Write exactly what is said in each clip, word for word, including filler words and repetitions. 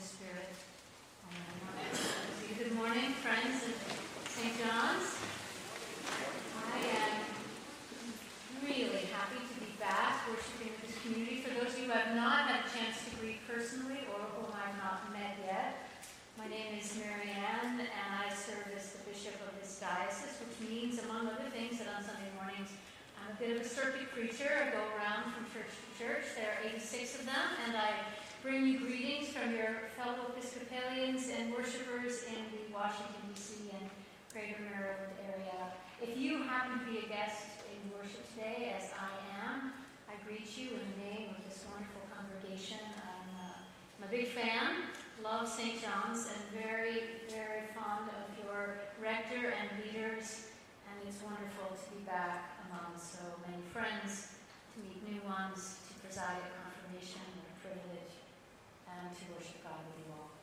Spirit. Amen. Good morning, friends at Saint John's. I am really happy to be back worshiping with this community. For those of you who have not had a chance to greet personally or whom I've not met yet, my name is Mary Ann, and I serve as the bishop of this diocese, which means, among other things, that on Sunday mornings I'm a bit of a circuit preacher. I go around from church to church. There are eighty-six of them, and I bring you greetings from your fellow Episcopalians and worshipers in the Washington, D C and Greater Maryland area. If you happen to be a guest in worship today, as I am, I greet you in the name of this wonderful congregation. I'm, uh, I'm a big fan, love Saint John's, and very, very fond of your rector and leaders, and it's wonderful to be back among so many friends, to meet new ones, to preside at confirmation, what a privilege, and to worship God with you all.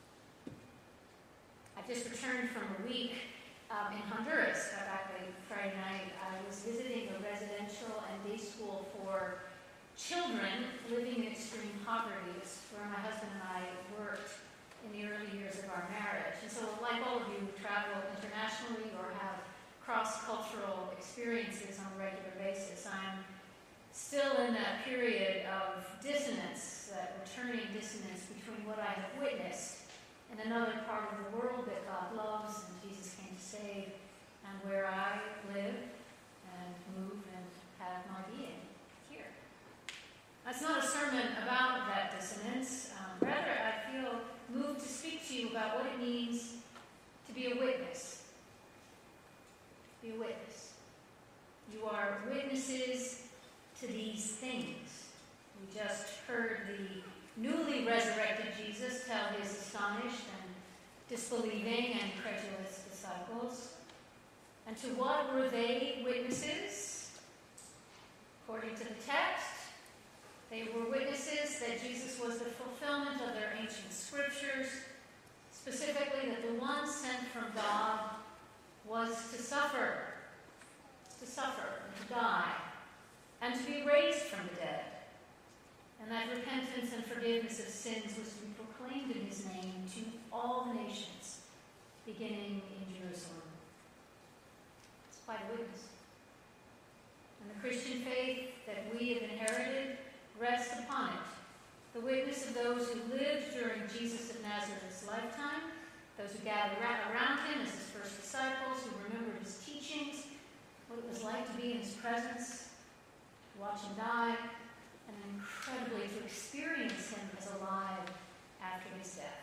I just returned from a week um, in Honduras. Back late Friday night, I was visiting a residential and day school for children living in extreme poverty. It's where my husband and I worked in the early years of our marriage. And so, like all of you who travel internationally or have cross-cultural experiences on a regular basis, I'm still in that period of dissonance, that returning dissonance between what I have witnessed in another part of the world that God loves and Jesus came to save, and where I live and move and have my being here. That's not a sermon about that dissonance. Um, rather, I feel moved to speak to you about what it means to be a witness. Be a witness. You are witnesses to these things. We just heard the newly resurrected Jesus tell his astonished and disbelieving and credulous disciples. And to what were they witnesses? According to the text, they were witnesses that Jesus was the fulfillment of their ancient scriptures, specifically that the one sent from God was to suffer, to suffer and to die, and to be raised from the dead, and that repentance and forgiveness of sins was to be proclaimed in his name to all the nations, beginning in Jerusalem. It's quite a witness. And the Christian faith that we have inherited rests upon it, the witness of those who lived during Jesus of Nazareth's lifetime, those who gathered around him as his first disciples, who remembered his teachings, what it was like to be in his presence, to watch him die, and incredibly to experience him as alive after his death.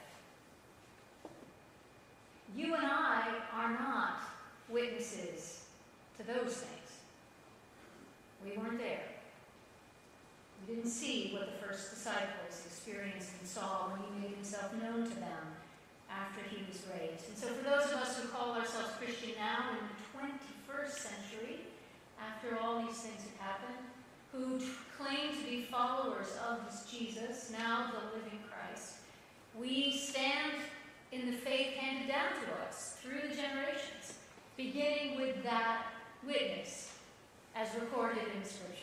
You and I are not witnesses to those things. We weren't there. We didn't see what the first disciples experienced and saw when he made himself known to them after he was raised. And so for those of us who call ourselves Christian now in the twenty-first century, after all these things have happened, who claim to be followers of this Jesus, now the living Christ, we stand in the faith handed down to us through the generations, beginning with that witness as recorded in the Scriptures.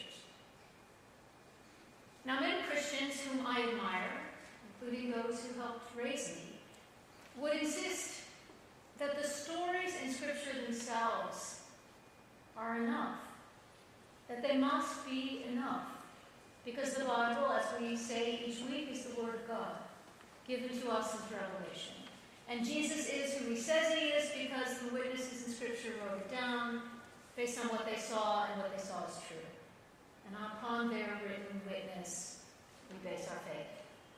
Now, many Christians whom I admire, including those who helped raise me, would insist that the stories in Scripture themselves are enough, that they must be enough, because the Bible, as we say each week, is the Word of God, given to us as revelation. And Jesus is who he says he is because the witnesses in Scripture wrote it down based on what they saw and what they saw as true. And upon their written witness, we base our faith.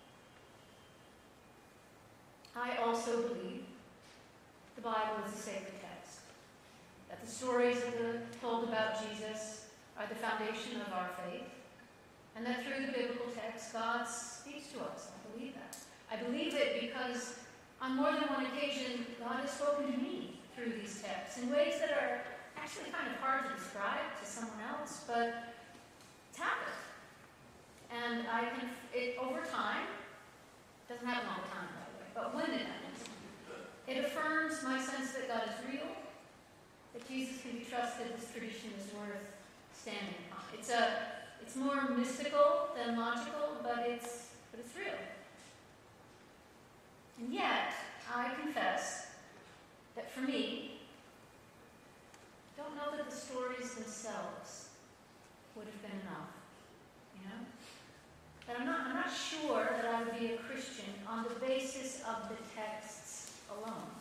I also believe the Bible is a sacred text, that the stories of the, told about Jesus are the foundation of our faith, and that through the biblical text, God speaks to us. I believe that. I believe it because on more than one occasion, God has spoken to me through these texts in ways that are actually kind of hard to describe to someone else, but it's happened. And I can, it, over time, doesn't happen all the time, by the way, but when it happens, it affirms my sense that God is real, that Jesus can be trusted, this tradition is worth standing upon. It's a, it's more mystical than logical, but it's, but it's real. And yet, I confess that for me, I don't know that the stories themselves would have been enough, you know? That I'm not, I'm not sure that I would be a Christian on the basis of the texts alone.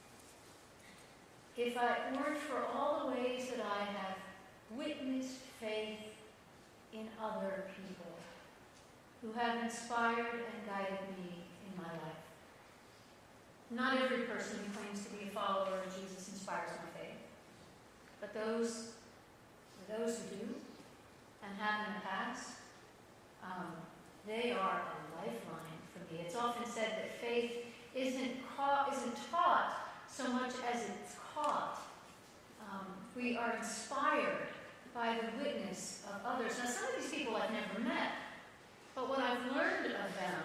If it weren't for all the ways that I have witnessed faith in other people who have inspired and guided me in my life. Not every person who claims to be a follower of Jesus inspires my faith, but those, those who do and have in the past, um, they are a lifeline for me. It's often said that faith isn't, caught, isn't taught so much as it's caught. Um, we are inspired by the witness of others. Now, some of these people I've never met, but what I've learned of them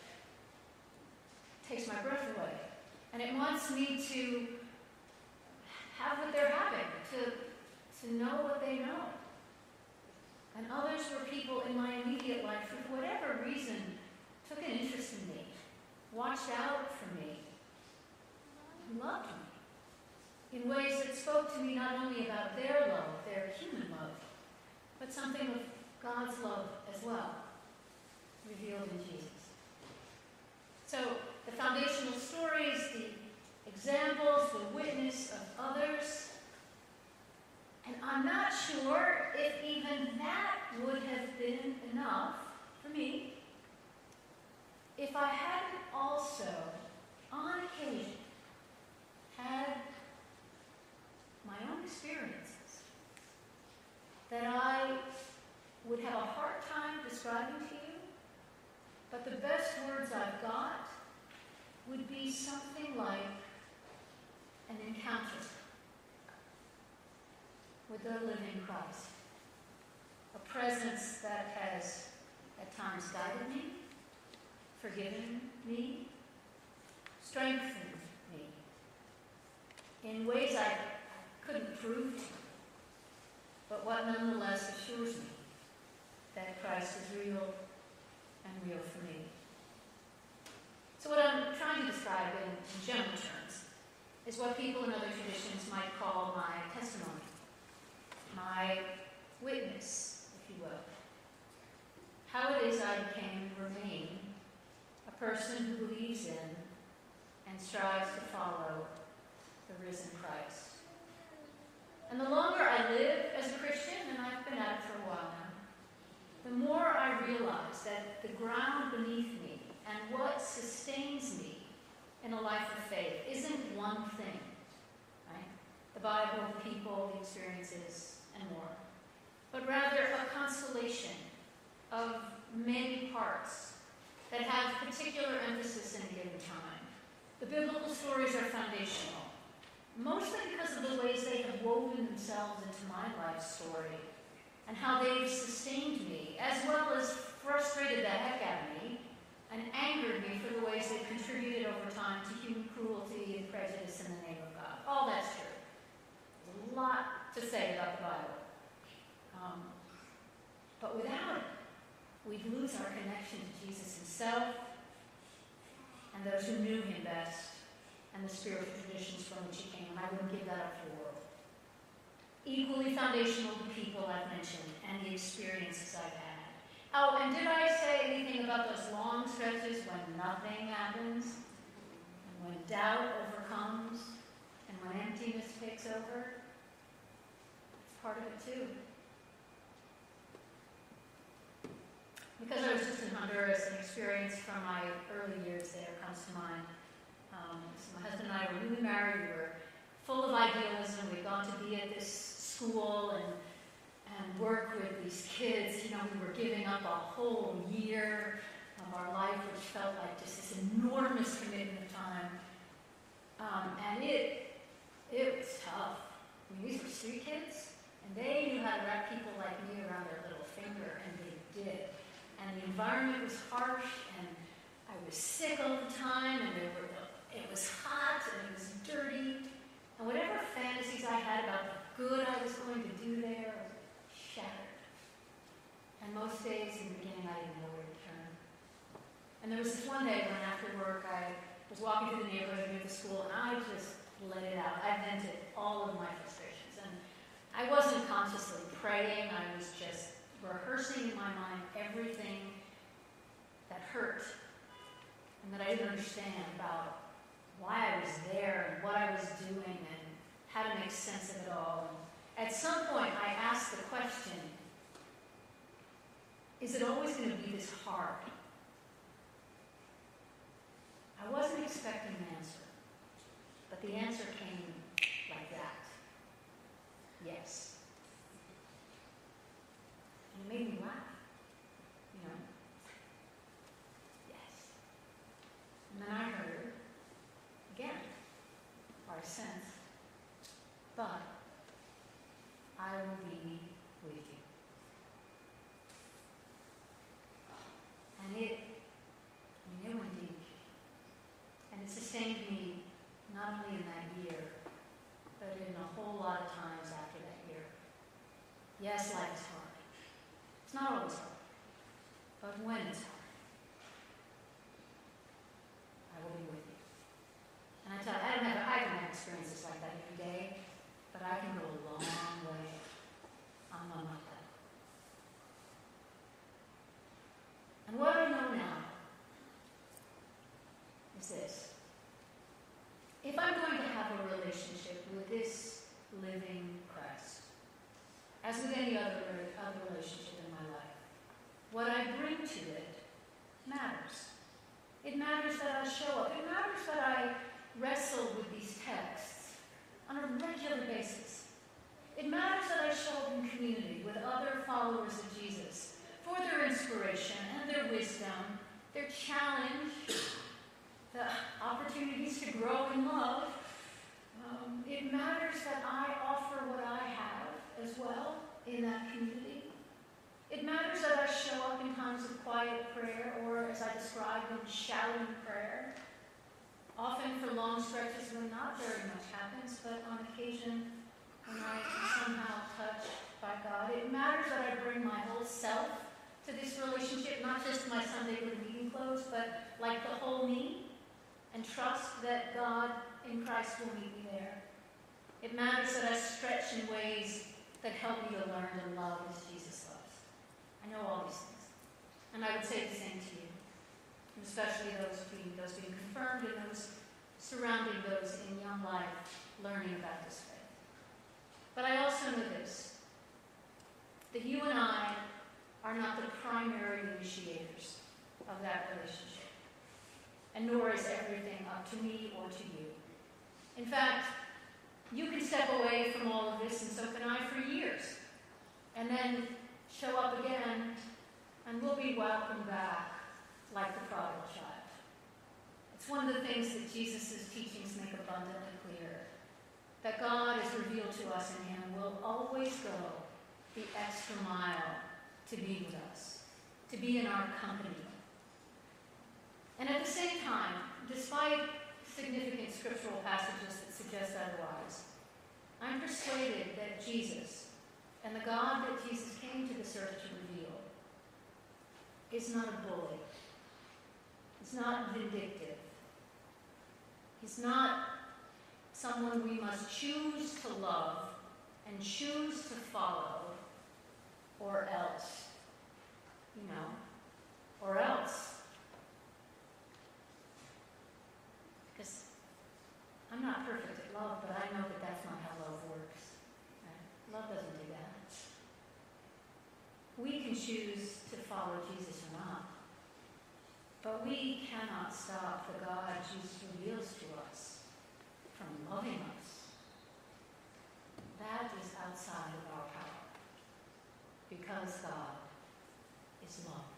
takes my breath away. And it wants me to have what they're having, to, to know what they know. And others were people in my immediate life who, for whatever reason, took an interest in me, watched out for me, loved me in ways that spoke to me not only about their love, their human love, but something of God's love as well, revealed in Jesus. So the foundational stories, the examples, the witness of others, and I'm not sure if even that would have been enough for me if I hadn't also, on occasion, had my own experiences that I would have a hard time describing to you, but the best words I've got would be something like an encounter with the living Christ. A presence that has at times guided me, forgiven me, strengthened me in ways I couldn't prove to you, but what nonetheless assures me that Christ is real and real for me. So what I'm trying to describe in, in general terms is what people in other traditions might call my testimony, my witness, if you will. How it is I became and remain a person who believes in and strives to follow the risen Christ. And the longer I live as a Christian, and I've been at it for a while now, the more I realize that the ground beneath me and what sustains me in a life of faith isn't one thing, right? The Bible, the people, the experiences, and more. But rather a constellation of many parts that have particular emphasis in a given time. The biblical stories are foundational, mostly because of the ways they have woven themselves into my life story and how they've sustained me, as well as frustrated the heck out of me and angered me for the ways they've contributed over time to human cruelty and prejudice in the name of God. All that's true. There's a lot to say about the Bible. Um, but without it, we'd lose our connection to Jesus himself and those who knew him best and the spiritual traditions from which he came. I wouldn't give that up for the world. Equally foundational to people I've mentioned and the experiences I've had. Oh, and did I say anything about those long stretches when nothing happens, and when doubt overcomes, and when emptiness takes over? It's part of it too. Because I was just in Honduras, an experience from my early years there comes to mind. Um, so my husband and I were newly married. We were full of idealism. We'd gone to be at this school and and work with these kids. You know, we were giving up a whole year of our life, which felt like just this enormous commitment of time. Um, and it it was tough. I mean, these were street kids, and they knew how to wrap people like me around their little finger, and they did. And the environment was harsh, and I was sick all the time, and there were, it was hot, and it was dirty. And whatever fantasies I had about the good I was going to do there was shattered. And most days in the beginning, I didn't know where to turn. And there was this one day when after work I was was walking through the neighborhood near the school, and I just let it out. I vented all of my frustrations. And I wasn't consciously praying. I was just rehearsing in my mind everything that hurt and that I didn't understand about why I was there and what I was doing and how to make sense of it all. And at some point, I asked the question, is it always going to be this hard? I wasn't expecting an answer, but the answer came like that. Yes. And it made me laugh, you know. Yes. And then I heard, again, or I sensed, but I will be with you. And it, I mean, it went deep. And it sustained me not only in that year, but in a whole lot of times after that year. Yes, life is hard. It's not always hard. But when it's hard, I will be with you. And I tell you, I don't have, I don't have experiences like that every day, but I can go a long way on one like that. And what I know now is this. If I'm going to have a relationship with this living Christ, as with any other, other relationship in my life, what I bring to it matters. It matters that I show up. It matters that I wrestle with these texts on a regular basis. It matters that I show up in community with other followers of Jesus for their inspiration and their wisdom, their challenge, the opportunities to grow in love. Um, it matters that I offer what I have as well in that community. It matters that I show up in times of quiet prayer, or as I described, in shouting prayer, often for long stretches when not very much happens, but on occasion when I am somehow touched by God. It matters that I bring my whole self to this relationship, not just my Sunday with meeting clothes, but like the whole me, and trust that God in Christ will meet me there. It matters that I stretch in ways that help me to learn to love as Jesus loves. I know all these things. And I would say the same to you, and especially those being, those being confirmed and those surrounding those in young life learning about this faith. But I also know this, that you and I are not the primary initiators of that relationship. And nor is everything up to me or to you. In fact, you can step away from all of this, and so can I, for years. And then show up again, and we'll be welcomed back like the prodigal child. It's one of the things that Jesus' teachings make abundantly clear, that God is revealed to us in him and will always go the extra mile to be with us, to be in our company. And at the same time, despite significant scriptural passages that suggest otherwise, I'm persuaded that Jesus and the God that Jesus came to this earth to reveal is not a bully. He's not vindictive. He's not someone we must choose to love and choose to follow, or else, you know, or else. Because I'm not perfect at love, but I know that that's not how love works. Right? Love doesn't do that. We can choose to follow Jesus or not, but we cannot stop the God Jesus reveals to us from loving us. That is outside of our power, because God is love.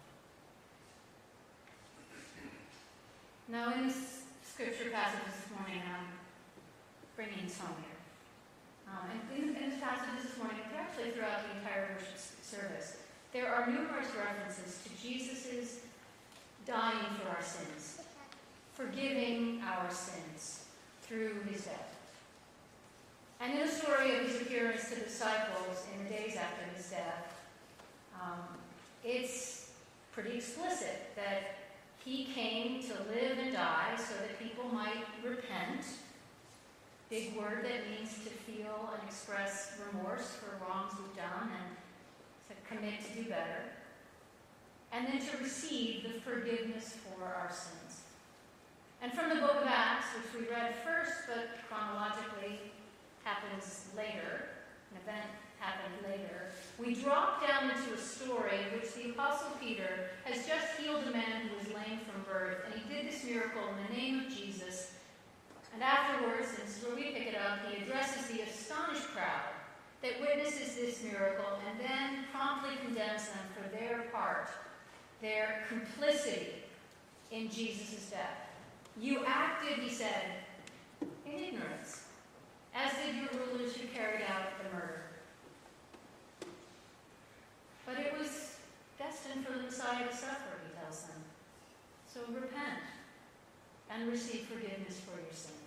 Now, in this scripture passage this morning, I'm bringing some here. Um, and in, in this passage this morning, and actually throughout the entire worship service, there are numerous references to Jesus' dying for our sins, forgiving our sins through his death. And in the story of his appearance to the disciples in the days after his death, um, it's pretty explicit that He came to live and die so that people might repent. Big word that means to feel and express remorse for wrongs we've done and to commit to do better. And then to receive the forgiveness for our sins. And from the book of Acts, which we read first, but chronologically happens later, an event happened later, we drop down into a story in which the Apostle Peter has just healed a man who was lame from birth, and he did this miracle in the name of Jesus. And afterwards, and this is where we pick it up, he addresses the astonished crowd that witnesses this miracle and then promptly condemns them for their part, their complicity in Jesus' death. You acted, he said, in ignorance, as did your rulers who carried out the murder. But it was destined for the Messiah to suffer, he tells them. So repent and receive forgiveness for your sins.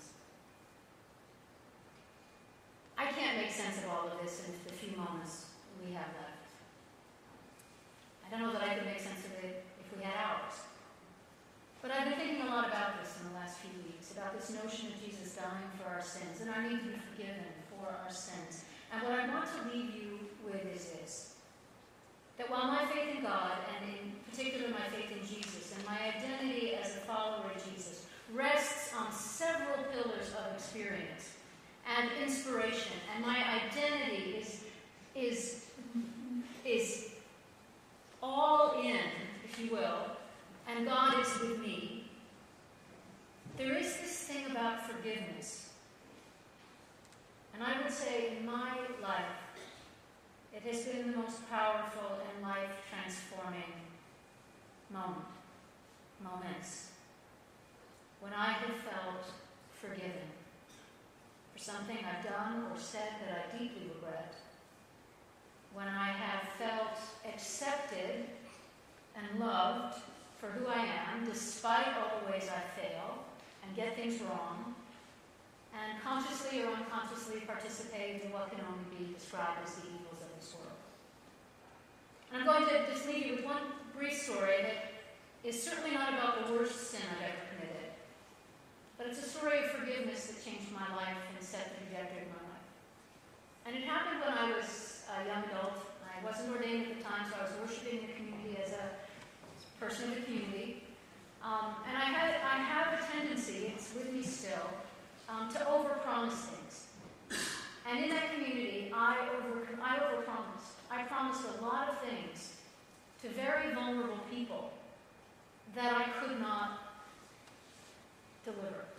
I can't make sense of all of this in the few moments we have left. I don't know that I could make sense of it if we had hours. But I've been thinking a lot about this in the last few weeks, about this notion of Jesus dying for our sins and our need to be forgiven for our sins. And what I want to leave you with is this, that while my faith in God, and in particular my faith in Jesus, and my identity as a follower of Jesus, rests on several pillars of experience and inspiration, and my identity is, is, is all in, if you will, and God is with me, there is this thing about forgiveness. And I would say in my life, it has been the most powerful and life-transforming moment, moments, when I have felt forgiven for something I've done or said that I deeply regret, when I have felt accepted and loved for who I am, despite all the ways I fail and get things wrong, and consciously or unconsciously participate in what can only be described as the evils of this world. And I'm going to just leave you with one brief story that is certainly not about the worst sin I've ever committed, but it's a story of forgiveness that changed my life and set the trajectory of my life. And it happened when I was a young adult. I wasn't ordained at the time, so I was worshiping in the community as a person of the community. Um, and I, had, I have a tendency, it's with me still, um, to overpromise things. And in that community, I, over, I overpromised. I promised a lot of things to very vulnerable people that I could not deliver.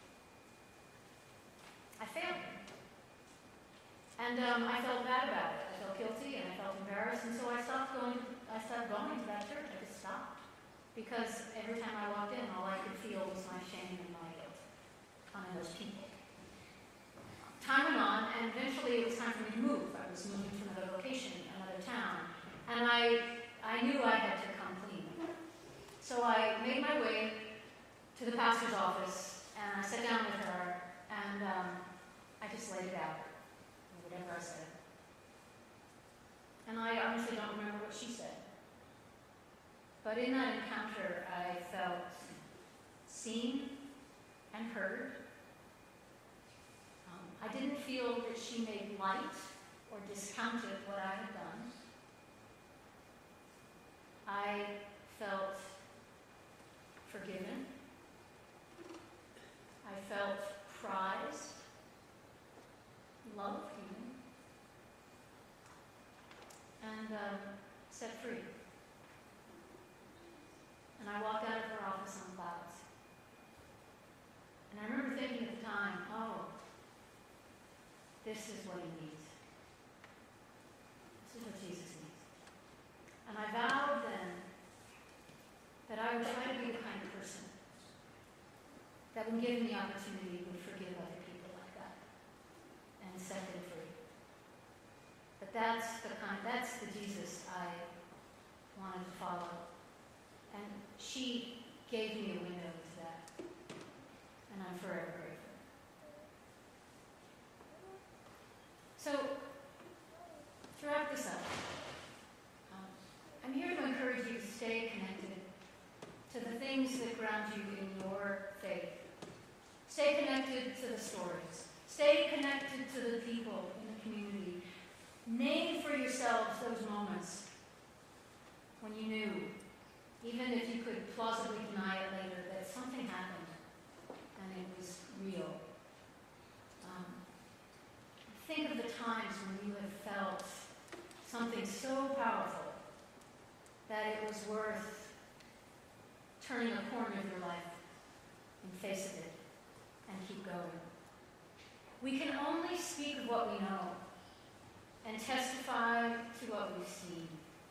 I failed them. And um, I felt bad about it. I felt guilty and I felt embarrassed, and so I stopped going. I stopped going to that church. I just stopped, because every time I walked in, all I could feel was my shame and my guilt on those people. Time went on, and eventually it was time for me to move. I was moving to another location, another town, and I I knew I had to come clean. So I made my way to the pastor's office, and I sat down with her, and um, I just laid it out. Whatever I said. And I honestly don't remember what she said. But in that encounter, I felt seen and heard. Um, I didn't feel that she made light or discounted what I had done. I felt forgiven. I felt prized, loved even, and um, set free. And I walked out of her office on clouds. And I remember thinking at the time, oh, this is what he needs. This is what Jesus needs. And I vowed then that I would try to be the kind of person that, when given the opportunity, would forgive other people like that and set them free. But that's the kind, that's the Jesus I wanted to follow. And she gave me a window into that. And I'm forever grateful. So, to wrap this up, um, I'm here to encourage you to stay connected to the things that ground you in your faith. Stay connected to the stories. Stay connected to the people in the community. Name for yourselves those moments when you knew, even if you could plausibly deny it later, that something happened and it was real. Um, think of the times when you have felt something so powerful that it was worth turning a corner of your life and face of it and keep going. We can only speak of what we know and testify to what we've seen.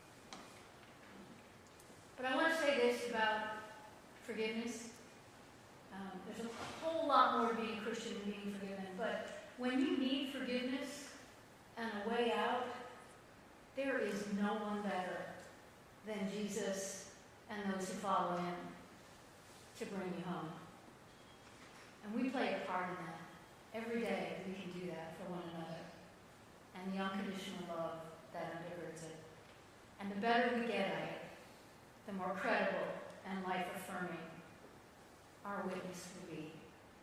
But I want to say this about forgiveness. Um, there's a whole lot more to being a Christian than being forgiven, but when you need forgiveness and a way out, there is no one better than Jesus and those who follow him to bring you home. And we play a part in that. Every day we can do that for one another. And the unconditional love that undergirds it. And the better we get at it, the more credible and life-affirming our witness will be.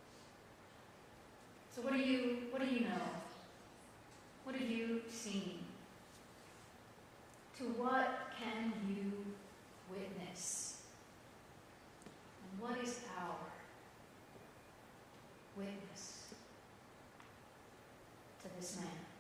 So what do you, what do you know? What have you seen? To what can you witness? And what is our witness to this man?